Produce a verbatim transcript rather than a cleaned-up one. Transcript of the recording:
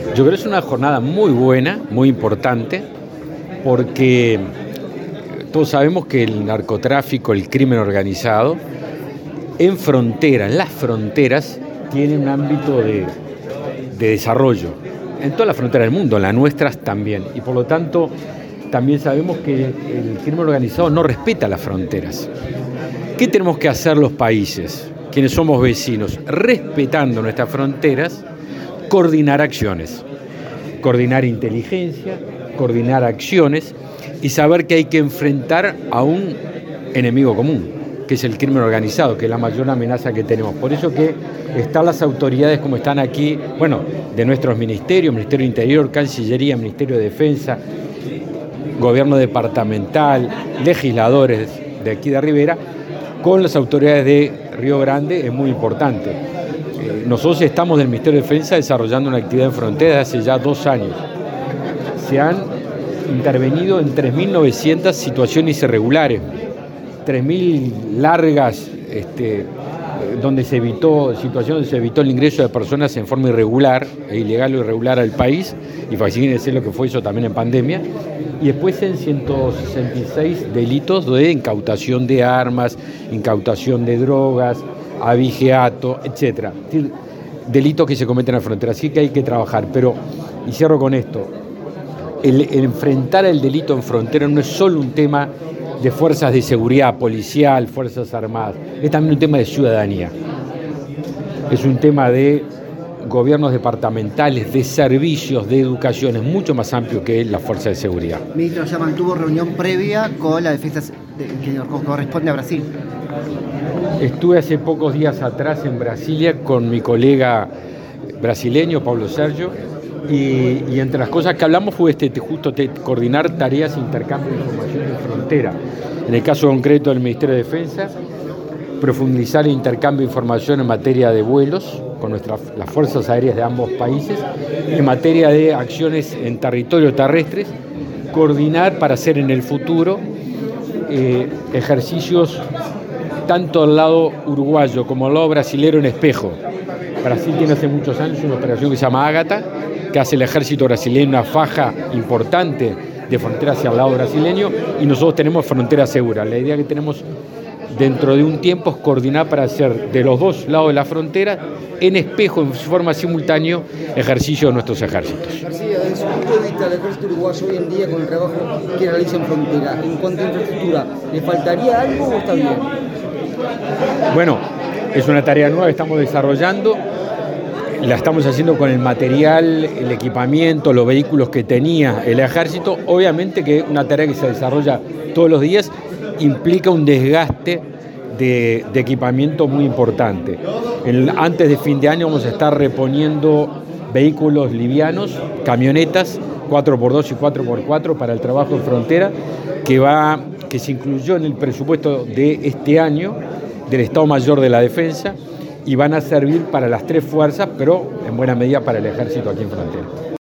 Yo creo que es una jornada muy buena, muy importante, porque todos sabemos que el narcotráfico, el crimen organizado, en fronteras, en las fronteras, tiene un ámbito de, de desarrollo. En todas las fronteras del mundo, en las nuestras también. Y por lo tanto, también sabemos que el crimen organizado no respeta las fronteras. ¿Qué tenemos que hacer los países, quienes somos vecinos? Respetando nuestras fronteras, coordinar acciones, coordinar inteligencia, coordinar acciones y saber que hay que enfrentar a un enemigo común, que es el crimen organizado, que es la mayor amenaza que tenemos. Por eso que están las autoridades como están aquí, bueno, de nuestros ministerios, Ministerio de Interior, Cancillería, Ministerio de Defensa, Gobierno departamental, legisladores de aquí de Rivera, con las autoridades de Río Grande, es muy importante. Eh, nosotros estamos del Ministerio de Defensa desarrollando una actividad en frontera hace ya dos años. Se han intervenido en tres mil novecientas situaciones irregulares, tres mil largas, este, donde se evitó, situaciones donde se evitó el ingreso de personas en forma irregular, e ilegal o irregular al país, y fíjense lo que fue eso también en pandemia, y después en ciento sesenta y seis delitos de incautación de armas, incautación de drogas, abigeato, etcétera. Es decir, delitos que se cometen en la frontera, así que hay que trabajar. Pero, y cierro con esto, el, el enfrentar el delito en frontera no es solo un tema de fuerzas de seguridad policial, fuerzas armadas, es también un tema de ciudadanía. Es un tema de gobiernos departamentales, de servicios, de educación, es mucho más amplio que la fuerza de seguridad. Ministro, ya mantuvo reunión previa con la defensa que corresponde a Brasil. Estuve hace pocos días atrás en Brasilia con mi colega brasileño, Paulo Sergio, y, y entre las cosas que hablamos fue este, justo te, coordinar tareas de intercambio de información en frontera. En el caso concreto del Ministerio de Defensa, profundizar el intercambio de información en materia de vuelos con nuestras, las fuerzas aéreas de ambos países, en materia de acciones en territorio terrestres, coordinar para hacer en el futuro eh, ejercicios tanto al lado uruguayo como al lado brasilero en espejo. Brasil tiene hace muchos años una operación que se llama Ágata, que hace el ejército brasileño una faja importante de frontera hacia el lado brasileño, y nosotros tenemos frontera segura. La idea que tenemos dentro de un tiempo es coordinar para hacer de los dos lados de la frontera, en espejo, en forma simultánea, ejercicio de nuestros ejércitos. García, desde su punto de vista, el ejército uruguayo hoy en día, con el trabajo que realiza en frontera, en cuanto a infraestructura, ¿le faltaría algo o está bien? Bueno, es una tarea nueva que estamos desarrollando. La estamos haciendo con el material, el equipamiento, los vehículos que tenía el ejército. Obviamente que una tarea que se desarrolla todos los días implica un desgaste de, de equipamiento muy importante. El, antes de fin de año vamos a estar reponiendo vehículos livianos, camionetas cuatro por dos y cuatro por cuatro para el trabajo en frontera, que, va, que se incluyó en el presupuesto de este año del Estado Mayor de la Defensa, y van a servir para las tres fuerzas, pero en buena medida para el ejército aquí en frontera.